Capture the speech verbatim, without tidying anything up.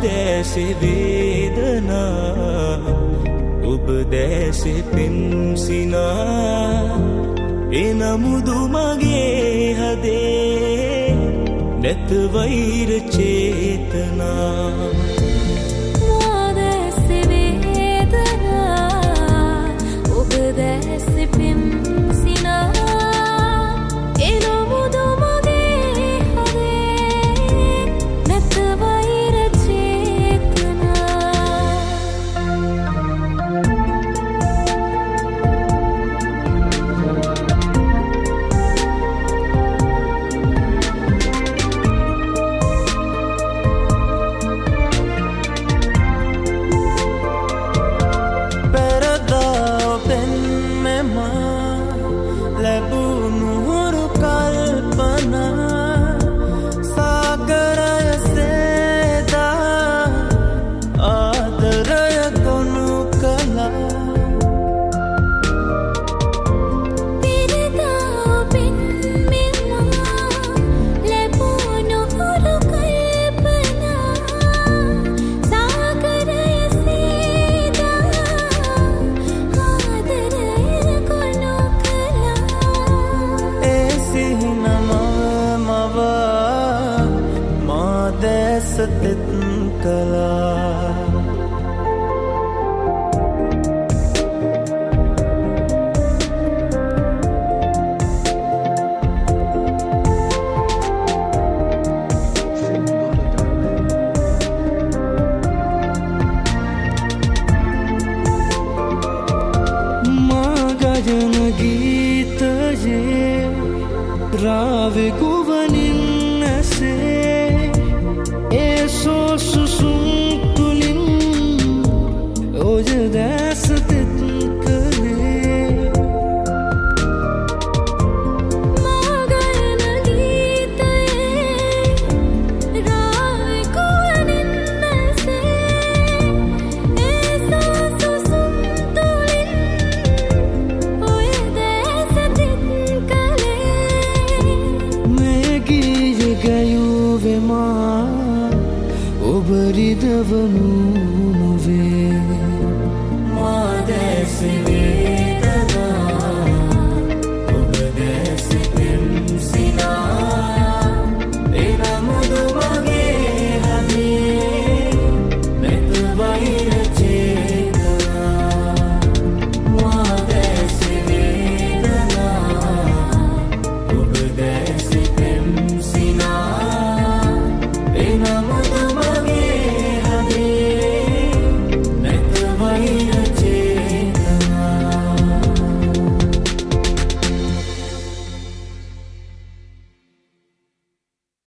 දැසේ වේදනා ඔබ දැසේ පින්සිනා එනමුදු මගේ හදේ නැත වෛර චේතනා මා දැසේ වේදනා ඔබ දැසේ පින්සිනා එනමුදු මගේ හදේ නැත වෛර සතෙත් කලා මා ගයන ගීතයේ රාවෙ ගුවනින් ඇසේ ඒ සෝ සුසුම් තුලින් ඔය දැස තෙත් කලේ මා ගයන ගීතයේ රාවෙ ගුවනින් ඇසේ ඒ සෝ සුසුම් තුලින් ඔය දැස තෙත් කලේ මේ ගීය ගයුවේ මා ඔබ රිදවනු නොවේ මා දැසේ